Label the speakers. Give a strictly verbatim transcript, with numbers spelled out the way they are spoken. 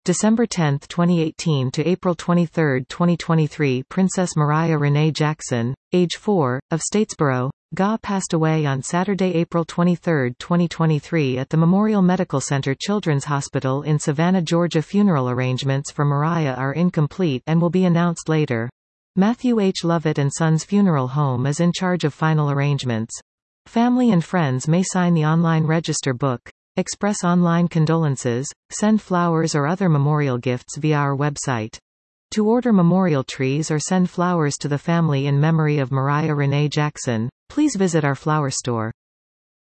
Speaker 1: December tenth twenty eighteen to April twenty-third twenty twenty-three Princess Mariah Renee Jackson, age four, of Statesboro, G A passed away on Saturday, April twenty-third twenty twenty-three at the Memorial Medical Center Children's Hospital in Savannah, Georgia. Funeral arrangements for Mariah are incomplete and will be announced later. Matthew H. Lovett and Sons Funeral Home is in charge of final arrangements. Family and friends may sign the online register book, express online condolences, send flowers or other memorial gifts via our website. To order memorial trees or send flowers to the family in memory of Mariah Renee Jackson, please visit our flower store.